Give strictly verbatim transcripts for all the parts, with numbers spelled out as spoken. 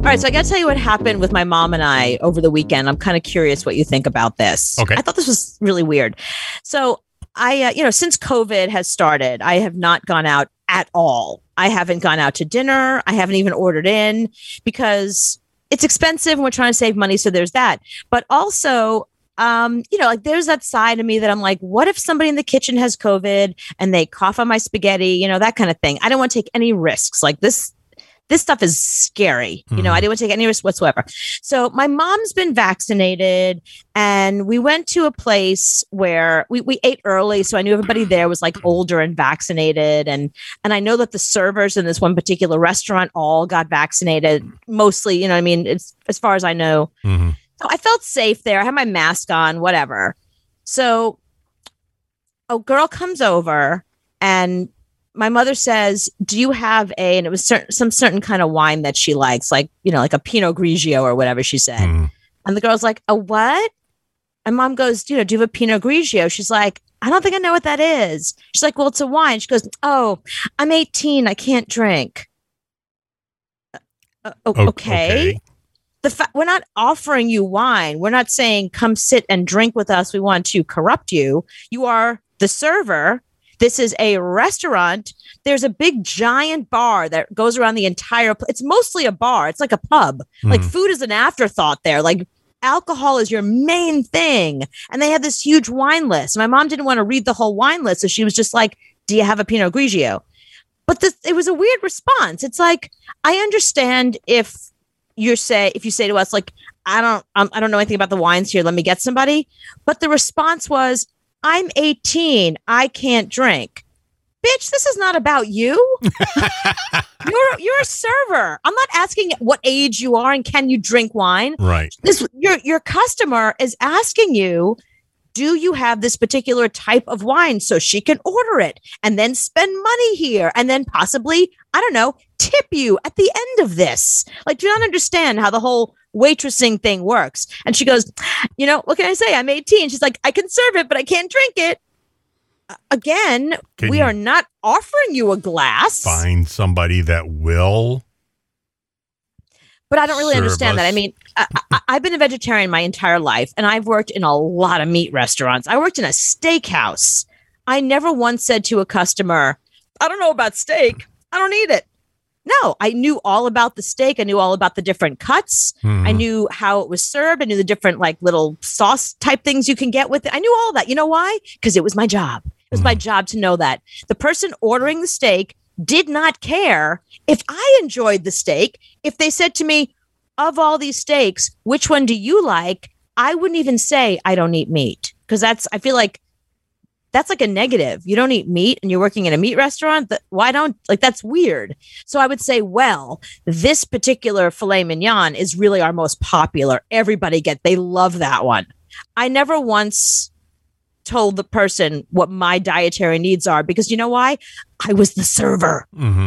All right, so I got to tell you what happened with my mom and I over the weekend. I'm kind of curious what you think about this. Okay. I thought this was really weird. So I, uh, you know, since COVID has started, I have not gone out at all. I haven't gone out to dinner. I haven't even ordered in because it's expensive and we're trying to save money. So there's that. But also, um, you know, like there's that side of me that I'm like, what if somebody in the kitchen has COVID and they cough on my spaghetti, you know, that kind of thing. I don't want to take any risks like this. This stuff is scary. You know, I didn't want to take any risk whatsoever. So my mom's been vaccinated and we went to a place where we, we ate early. So I knew everybody there was like older and vaccinated. And, and I know that the servers in this one particular restaurant all got vaccinated mostly, you know what I mean? It's as far as I know. Mm-hmm. So I felt safe there. I had my mask on, whatever. So a girl comes over and my mother says, do you have a, and it was certain, some certain kind of wine that she likes, like, you know, like a Pinot Grigio or whatever she said. Mm. And the girl's like, a what? And mom goes, you know, do you have a Pinot Grigio? She's like, I don't think I know what that is. She's like, well, it's a wine. She goes, oh, I'm eighteen. I can't drink. Uh, okay. okay. The fa- we're not offering you wine. We're not saying come sit and drink with us. We want to corrupt you. You are the server. This is a restaurant. There's a big giant bar that goes around the entire pl- it's mostly a bar. It's like a pub. Mm. Like food is an afterthought there. Like alcohol is your main thing. And they have this huge wine list. My mom didn't want to read the whole wine list. So she was just like, do you have a Pinot Grigio? But this, it was a weird response. It's like, I understand if you say, if you say to us, like, I don't, um, I don't know anything about the wines here. Let me get somebody. But the response was, I'm eighteen. I can't drink. Bitch, this is not about you. you're you're a server. I'm not asking what age you are and can you drink wine. Right. This your your customer is asking you, do you have this particular type of wine so she can order it and then spend money here and then possibly, I don't know, tip you at the end of this. Like, do you not understand how the whole waitressing thing works? And she goes, you know, what can I say? I'm eighteen. She's like, I can serve it, but I can't drink it. Uh, again, can we are not offering you a glass. Find somebody that will. But I don't really understand us. that. I mean, I, I, I've been a vegetarian my entire life, and I've worked in a lot of meat restaurants. I worked in a steakhouse. I never once said to a customer, I don't know about steak. I don't eat it. No, I knew all about the steak. I knew all about the different cuts. Mm. I knew how it was served. I knew the different like little sauce type things you can get with it. I knew all that. You know why? Because it was my job. It was mm. my job to know that. The person ordering the steak did not care if I enjoyed the steak. If they said to me, of all these steaks, which one do you like? I wouldn't even say I don't eat meat, because that's, I feel like that's like a negative. You don't eat meat and you're working in a meat restaurant. That, why don't, like, that's weird. So I would say, well, this particular filet mignon is really our most popular. Everybody get, they love that one. I never once told the person what my dietary needs are, because you know why? I was the server. Mm-hmm.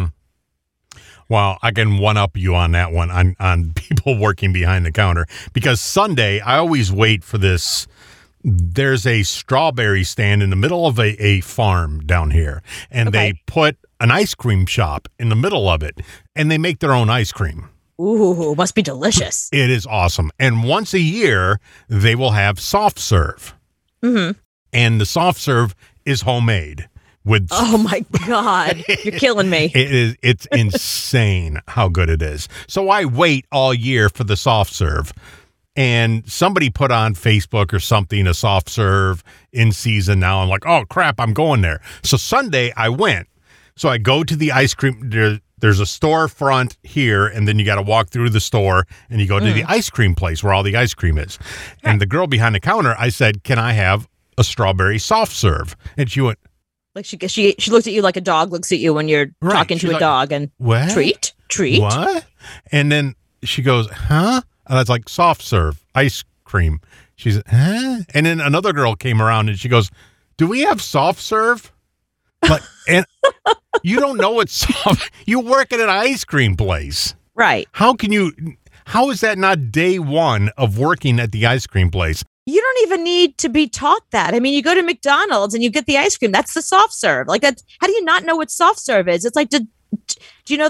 Well, I can one up you on that one, on, on people working behind the counter, because Sunday, I always wait for this. There's a strawberry stand in the middle of a, a farm down here, and okay. they put an ice cream shop in the middle of it, and they make their own ice cream. Ooh, must be delicious. It is awesome. And once a year, they will have soft serve. Mm-hmm. And the soft serve is homemade. With oh my God, you're killing me. It is, it's insane how good it is. So I wait all year for the soft serve. And somebody put on Facebook or something, a soft serve in season now. I'm like, oh, crap, I'm going there. So Sunday I went. So I go to the ice cream. There, there's a storefront here, and then you got to walk through the store, and you go to mm. the ice cream place where all the ice cream is. And right. the girl behind the counter, I said, can I have a strawberry soft serve? And she went. Like she she she looked at you like a dog looks at you when you're right. talking to She's a like, dog and what? treat, treat. What? And then she goes, huh? And I was like, soft serve, ice cream. She's, huh? And then another girl came around and she goes, do we have soft serve? Like, and you don't know what soft, you work at an ice cream place. Right. How can you, how is that not day one of working at the ice cream place? You don't even need to be taught that. I mean, you go to McDonald's and you get the ice cream. That's the soft serve. Like, that's, how do you not know what soft serve is? It's like, did, do you know that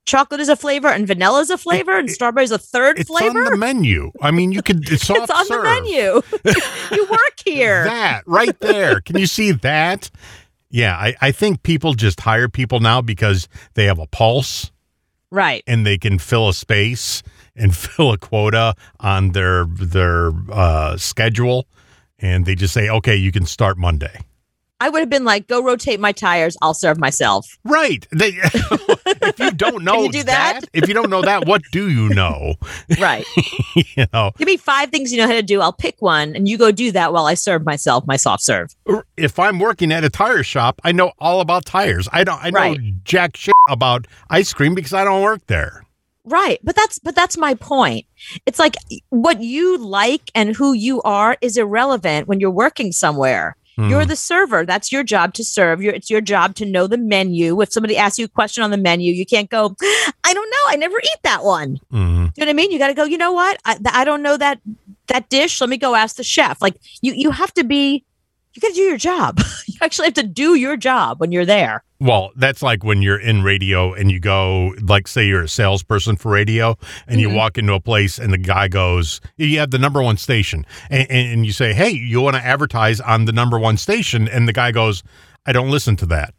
chocolate is a flavor and vanilla is a flavor and strawberry is a third It's flavor? on the menu. I mean, you could, it's soft It's on serve. the menu. You work here. That right there. Can you see that? Yeah, I, I think people just hire people now because they have a pulse. Right. And they can fill a space and fill a quota on their their uh, schedule. And they just say, okay, you can start Monday. I would have been like, go rotate my tires. I'll serve myself. Right. They, if you don't know Can you do that? that, if you don't know that, what do you know? Right. You know, Give me five things you know how to do. I'll pick one and you go do that while I serve myself my soft serve. if I'm working at a tire shop, I know all about tires. I don't. I know Right. jack shit about ice cream because I don't work there. Right. But that's but that's my point. It's like what you like and who you are is irrelevant when you're working somewhere. Hmm. You're the server. That's your job to serve. Your, it's your job to know the menu. If somebody asks you a question on the menu, you can't go, I don't know. I never eat that one. Mhm. You know what I mean? You got to go, you know what? I, I don't know that that dish. Let me go ask the chef. Like you, you have to be, you got to do your job. You actually have to do your job when you're there. Well, that's like when you're in radio and you go, like, say you're a salesperson for radio and you Mhm. walk into a place and the guy goes, you have the number one station. And, and, and you say, hey, you want to advertise on the number one station? And the guy goes, I don't listen to that.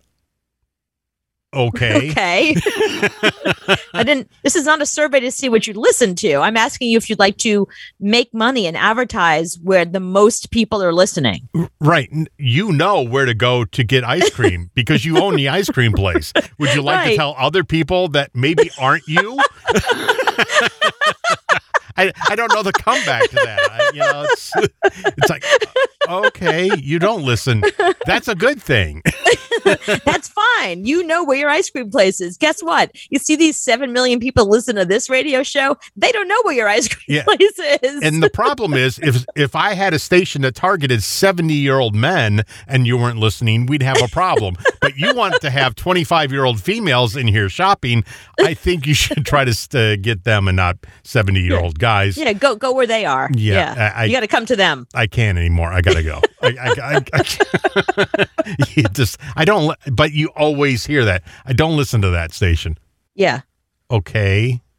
Okay. Okay. I didn't, this is not a survey to see what you listen to. I'm asking you if you'd like to make money and advertise where the most people are listening. Right. N- You know where to go to get ice cream because you own the ice cream place. Would you like to Right. tell other people that maybe aren't you? I, I don't know the comeback to that. I, you know, it's, it's like, okay, you don't listen. That's a good thing. That's fine. You know where your ice cream place is. Guess what? You see these seven million people listen to this radio show. They don't know where your ice cream Yeah. place is. And the problem is, if if I had a station that targeted seventy-year-old men and you weren't listening, we'd have a problem. But you want to have twenty-five-year-old females in here shopping. I think you should try to st- get them and not seventy-year-old guys. yeah, go go where they are. Yeah, I- you got to come to them. I can't anymore. I gotta go. I, I, I, I, you just I don't. li- But you always hear that. I don't listen to that station. Yeah. Okay.